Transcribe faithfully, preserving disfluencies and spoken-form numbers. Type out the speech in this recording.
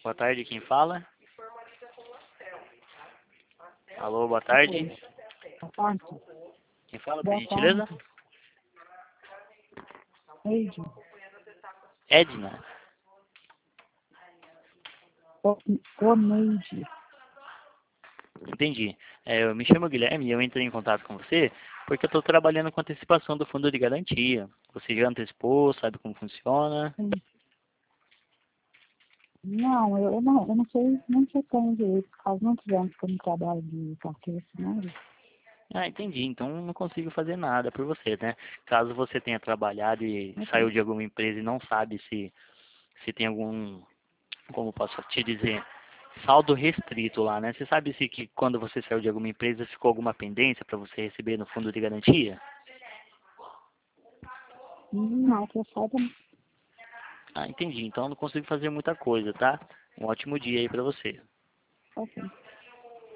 Boa tarde, quem fala? Alô, boa tarde. Boa tarde. Quem fala, por Boa gentileza? tarde. Eide. Edna. O- Oneide. Entendi. É, eu me chamo Guilherme e eu entrei em contato com você porque eu estou trabalhando com antecipação do fundo de garantia. Você já antecipou, sabe como funciona? Sim. Não, eu, eu não, eu não sei, não sei como direito, por causa não tivemos como trabalho de carteira assinada. Ah, entendi. Então não consigo fazer nada por você, né? Caso você tenha trabalhado e saiu Ok. de alguma empresa e não sabe se, se tem algum, como posso te dizer, saldo restrito lá, né? Você sabe se que quando você saiu de alguma empresa ficou alguma pendência para você receber no fundo de garantia? Não, que eu saiba, Ah, entendi. Então eu não consigo fazer muita coisa, tá? Um ótimo dia aí pra você. ok.